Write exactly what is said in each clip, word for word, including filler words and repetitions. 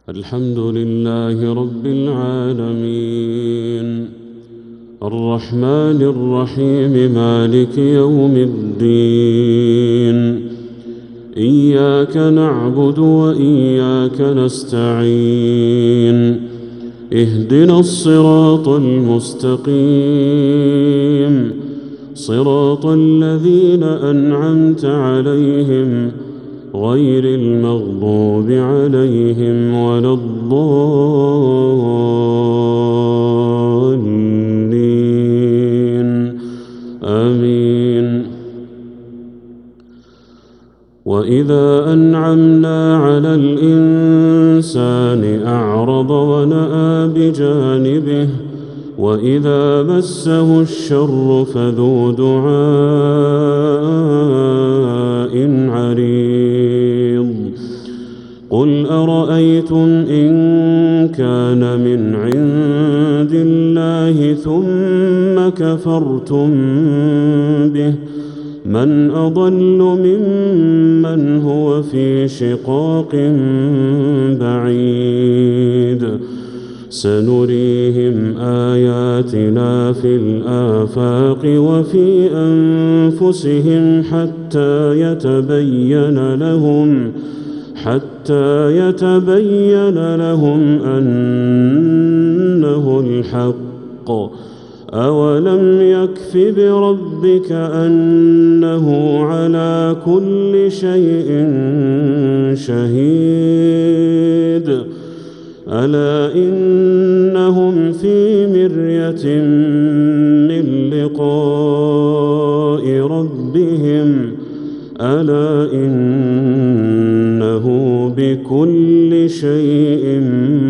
الحمد لله رب العالمين الرحمن الرحيم مالك يوم الدين إياك نعبد وإياك نستعين اهدنا الصراط المستقيم صراط الذين أنعمت عليهم غير المغضوب عليهم ولا الضالين آمين. وإذا أنعمنا على الإنسان أعرض ونأى بجانبه وإذا مسه الشر فذو دعاء عريض قل أرأيتم إن كان من عند الله ثم كفرتم به من أضل ممن هو في شقاق بعيد سنريهم آياتنا في الآفاق وفي أنفسهم حتى يتبين لهم حتى يتبين لهم أنه الحق أولم يكف بربك أنه على كل شيء شهيد ألا إنهم في مرية من لقاء ربهم ألا إنه بكل شيء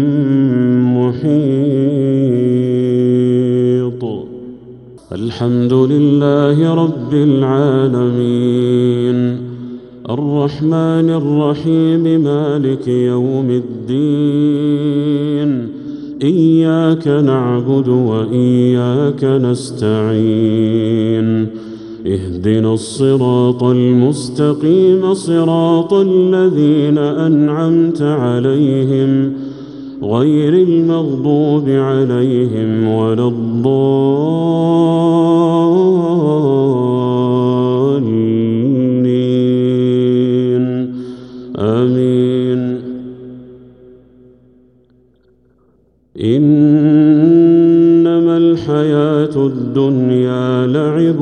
محيط. الحمد لله رب العالمين الرحمن الرحيم مالك يوم الدين إياك نعبد وإياك نستعين اهدنا الصراط المستقيم صراط الذين أنعمت عليهم غير المغضوب عليهم ولا الضالين آمين. إنما الحياة الدنيا لعب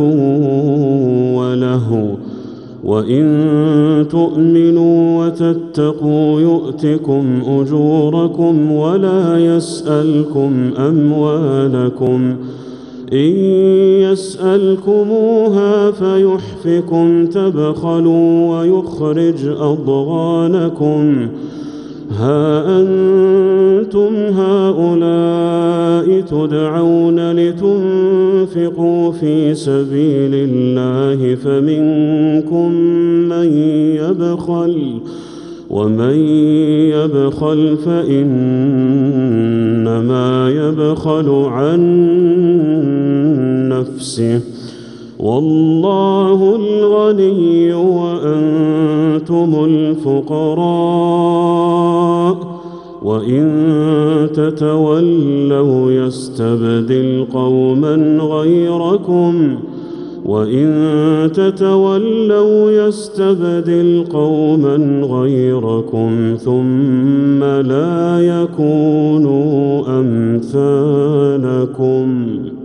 ولهو وإن تؤمنوا وتتقوا يؤتكم أجوركم ولا يسألكم أموالكم إن يسألكموها فيحفكم تبخلوا ويخرج أضغانكم ها أنتم هؤلاء تدعون لتنفقوا في سبيل الله فمنكم من يبخل ومن يبخل فإنما يبخل عن نفسه والله الغني وأنتم الفقراء وإن تتولوا يستبدل قوما غيركم وإن تتولوا يستبدل قوما غيركم ثم لا يكونوا أمثالكم.